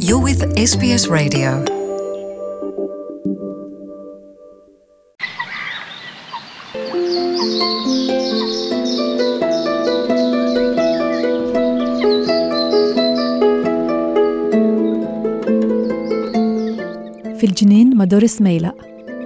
You're with SBS Radio. في الجنين مع دوريس ميلا.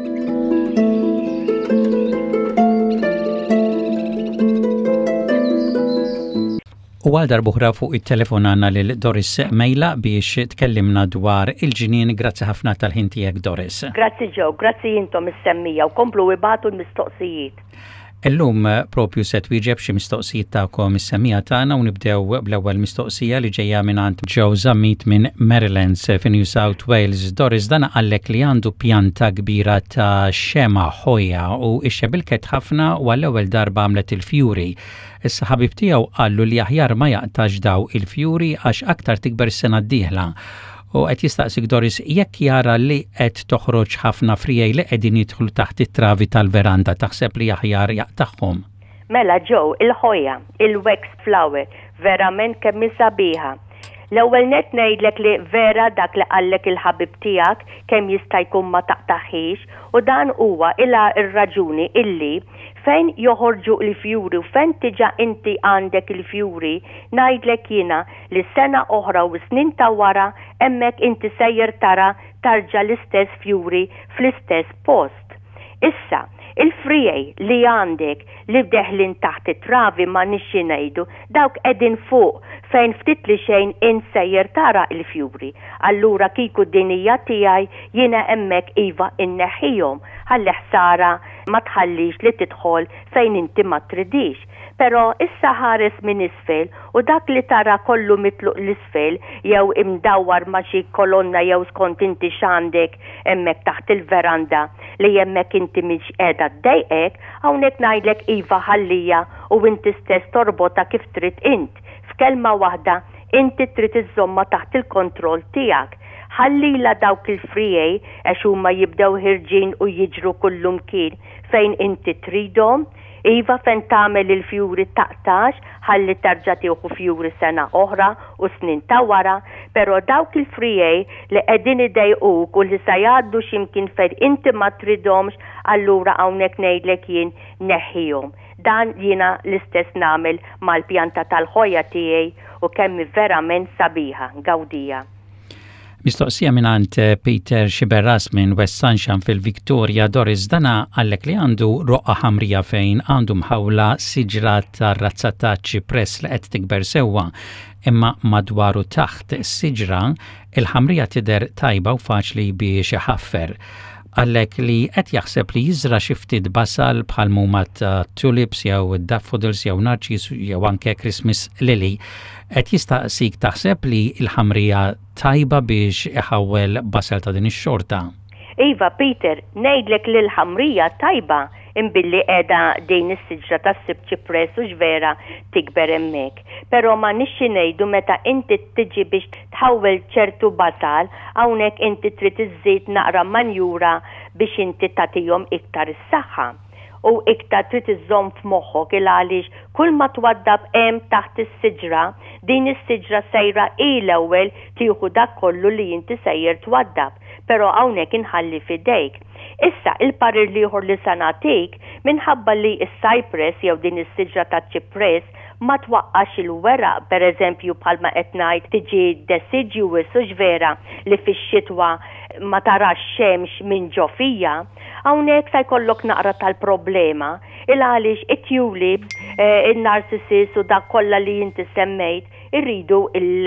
U għal darbuħra fuq il-telefon għanna l-Doris Mejla biex tkellimna dwar il-ġinien. Grazzi ħafna tal-ħin tiegħek, Doris. Grazzi ġew, grazzi jintom is-semmija u komplu ibatu l-mistoqsijiet. Illum propju se twieġeb xi mistoqsijiet tagħkom is-semmija tagħna u nibdew bl-ewwel mistoqsija li ġejja mingħand Joe Zammit minn Maryland fi New South Wales. Doris, dan qallek li għandu pjanta kbira ta' xema ħojja u ixxebilket ħafna u għall-ewwel darba għamlet il-fjuri. Issa ħabib tiegħu qallu li aħjar ma jaqtax daw il-fjuri għax aktar tikber is-sena d-dieħla. U qed jistaqsik Doris, jekk jara li qed toħroġ ħafna frijej li qegħdin jidħlu taħt it-travi tal-veranda, taħseb li aħjar jaqtaħħom? Mela ġew, il-ħojja, il-wax flower, verament kemm sabiħa. L-ewwel net ngħidlek li vera dak li qallek il-ħabib tiegħek kemm jista' jkun ma taqtaħħiex u dan huwa ilha ir-raġuni illi fejn joħorġu l-fjuri u fejn tiġa inti għandek il-fjuri ngħidlek jiena li sena oħra u snin ta' wara hemmhekk inti sejjer tara tarġa l-istess fjuri fl-istess post. Issa, il-frijej li għandek li bdeħlin taħt it-travi ma nixxi ngħidu dawk qegħdin fuq fejn ftit li xejn insejjer tara il-fjuri. Allura kieku d-dinija tiegħi jiena hemmhekk iva inneħħihom ħalli ħsara ma tħallix li tidħol fejn inti ma tridix. Pero issa ħares minn isfel u dak li tara kollu mitluq l-isfel jew imdawwar ma xi kolonna jew skont inti x'għandek hemmhekk taħt il-veranda li hemmhekk inti mhix qiegħda ddejqek, hawnhekk ngħidlek iva ħallija u inti stess torbota kif trid int. F'kelma waħda inti trid iżomma taħt il-kontroll tiegħek. Ħallila dawk il-frijej għax huma jibdew ħirġin u jiġru kullum kien fejn inti tridhom. Iva fejn tagħmel il-fjuri taqtax ħalli tarġa' tieħu fjuri sena oħra u snin ta' wara, però dawk il-frijej li qegħdin idejquk u li se jgħaddu x'imkien fejn inti ma tridhomx, allura hawnhekk ngħidlek jien neħħihom. Dan jiena l-istess nagħmel mal-pjanta tal-ħojja tiegħi u kemm verament sabiħa, gawdija. Mistoqsija minant Peter Xiberras minn West Sunshine fil-Victoria. Doris, dana għallek li għandu roqqa ħamrija fejn għandu mħawla siġra ta' razza ta' ċipress li qed tikber sewwa, imma madwaru taħt siġra il-ħamrija tidher tajba u faċli biex iħaffer. Għallek li qed jaħseb li jiżra xi ftit basal bħal mumat tulips jew daffodils jew narċis jew anke Christmas lily. Qed jistaqsik taħseb li l-ħamrija tajba biex iħawwel basal ta' din ix-xorta? Iva Peter, ngħidlek li l-ħamrija tajba imbilli qiegħda din is-siġra tas-sib ċipress u x'vera tikber hemmhekk. Però ma nixxi ngħidu meta inti tiġi biex tħawwel ċertu basal, hawnhekk inti trid iżżid naqra manjura biex inti tagħtihom iktar is-saħħa. U iktar trid iżżomm f'moħħok il għaliex kull ma twaddab hemm taħt is-siġra, din is-siġra sejra l-ewwel tieħu dak kollu li inti sejjer twaddab, però hawnhekk inħalli f'idejk. Issa il-parir liħor li sanatik minħabba li is-cypress jew din is-siġra ta' ċipress ma twaqqax il-weraq, per eżempju bħalma qed ngħid tiġi deciduous u x'vera li fix-xitwa ma tarax xemx minn ġofija, hawnhekk se jkollok naqra tal-problema il għaliex it-tulips, in-narcissus u dak kollha li inti semmejt irridu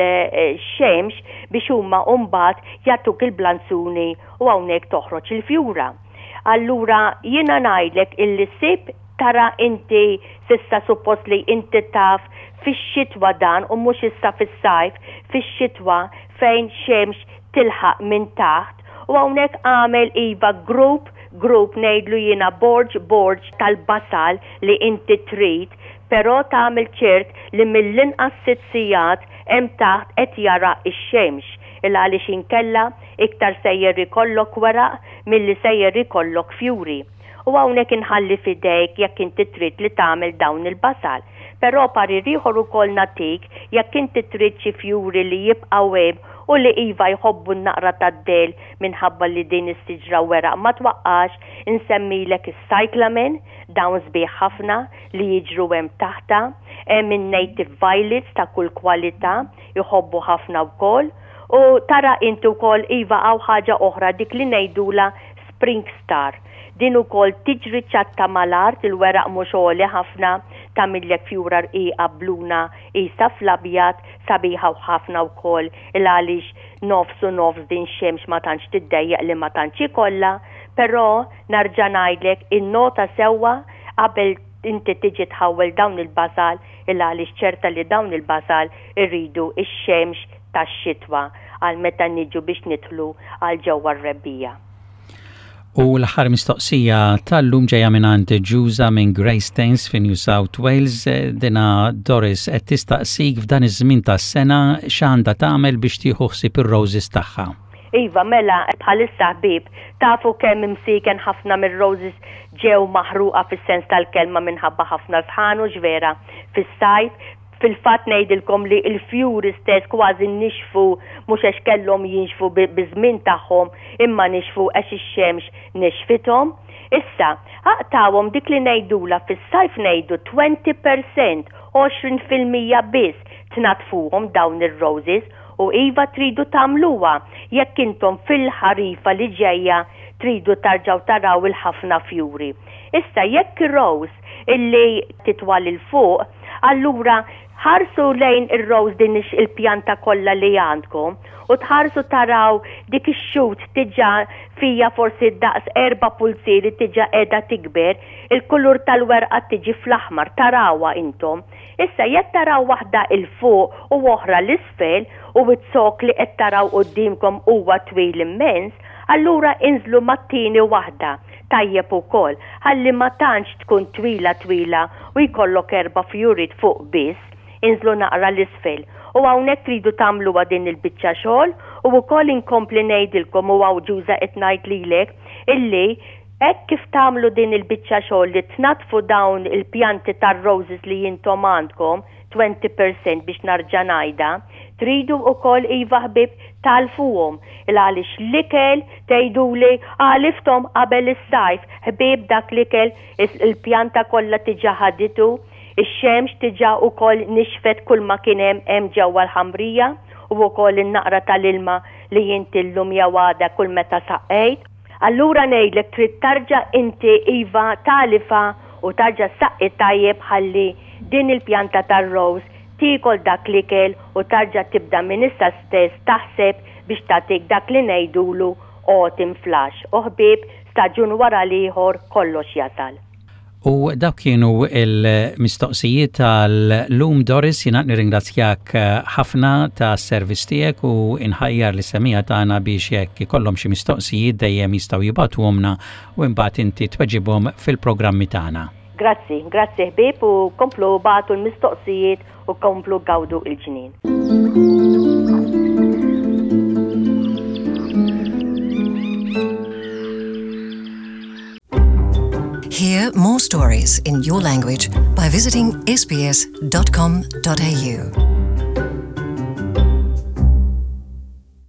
il-xemx biex huma mbagħad jagħtuk il-blanzuni u hawnhekk toħroġ il-fjura. Allura jiena ngħidlek illi sib tara inti sissa suppost li inti taf fix-xitwa dan u mhux issa fis-sajf, fix-xitwa fejn xemx tilħaq minn taħt u hawnhekk għamel iva group ngħidlu jiena borġ tal-basal li inti trid, però tagħmel ċert li mill-inqas 6 sigħat hemm taħt qed jara x-xemx. Il għaliex inkella iktar sejjer ikollok weraq milli sejjer ikollok fjuri. u hawnhekk inħalli fidejk jekk inti trid li tagħmel dawn il-basal. Però parir ieħor ukoll natik jekk inti trid xi fjuri li jibqgħu hemm u li iva jħobbu n-naqra tad-del minħabba li din is-siġra weraq ma twaqqax, insemmilek is-cyclamen, dawn sbieħ ħafna li jiġru hemm taħta, hemm in-native violets ta' kull kwalità jħobbu ħafna wkoll, u tara inti wkoll iva hawn ħaġa oħra dik li ngħidula Spring Star. Din ukoll tiġri ċatta mal-art il-weraq mhux għoli ħafna tagħmillek fjura rqiqa bluna isa fl-abjad sabiħa ħafna wkoll il għaliex nofs u nofs din xemx ma tantx tiddejjaq li ma tantx ikollha, però narġa' ngħidlek innota sewwa qabel inti tiġi tħawwel dawn il-basal il għaliex ċerta li dawn il-basal irridu ix-xemx tax-xitwa għal meta niġu biex nidħlu għal ġewwa r-rebbija. U l-ħar mistoqsija tal-lum ġeja minant Ġuża minn Greystanes fi New South Wales. Dina Doris qed tistaqsik f'dan iż-żmien tas-sena x'għandha tagħmel biex tieħu ħsieb ir-roses tagħha. Iva, mela bħalissa ħbieb tafu kemm imsiken ħafna mir-roses ġew maħruqa fis-sens tal-kelma minħabba ħafna sħanu ġvera fis-sajf. Fil-fatt ngħidilkom li l-fjuri stess kważi nixfu mhux għax kellhom jinxfu biż-żmien tagħhom imma nixfu għax ix-xemx nixfithom. Issa, aqtawhom dik li ngħidula fis-sajf ngħidu 20%, 20% biss tnatfuhom dawn ir-roses u iva tridu tagħmluha jekk intom fil-ħarifa li ġejja tridu tarġaw taraw il-ħafna fjuri. Issa jekk ir-rose illi titwal il fuq, allura ħarsu lejn ir-rose din il-pjanta kollha li għandkom u tħarsu taraw dik ix-xut tiġa fija forsi daqs 4 pulsieri tiġa qiegħda tikber, il-kulur tal-werqa tiġi fl-aħmar tarawha intom. Issa jekk taraw waħda il fuq u oħra l-isfel u t-sok li qed taraw qudiemkom huwa twil immens, allura inżlu mat-tieni waħda tajjeb ukoll ħalli ma tantx tkun twila u jkollok 4 fjuri fuq biss. Inżlu naqra l-isfel. U hawnhekk tridu tagħmluha din il-biċċa xogħol u wkoll inkompli ngħidilkom u hawn Ġuża qed ngħid lilek illi hekk kif tagħmlu din il-biċċa xogħol li tnatfu dawn il-pjanti tar-roses li intom għandkom 20% biex narġa' ngħidha, tridu wkoll iva ħbieb talfuhom għaliex l-ikel tgħiduli għalifthom qabel is-sajf, ħbieb dak l-ikel il-pjanta kollha tiġa ħaditu. Ix-xemx tiġa wkoll nixfet kull ma kien hemm ġewwa l-ħamrija u wkoll in-naqra tal-ilma li jintillum jew għada kull meta saqqejt. Allura ngħidlek trid tarġa' inti iva talifa u tarġa' saqqi tajjeb ħalli din il-pjanta tar-rose tiekol dak l-ikel u tarġa' tibda minn issa stess taħseb biex tagħtik dak li ngħidulu autumn flash. U ħbieb staġun wara l-ieħor kollox jasal. U dak kienu il-mistoqsijiet tal-lum Doris, jiena nirringrazzjak ħafna ta' servizz tiegħek u inħajjar li semija tagħna biex jekk ikollhom xi mistoqsijiet dejjem jistgħu jibgħatuhomna u mbagħad inti tweġibhom fil-programmi tagħna. Grazzi ħbieb u komplu bagħtu l-mistoqsijiet u komplu gawdu il-ġnien. Hear more stories in your language by visiting sbs.com.au.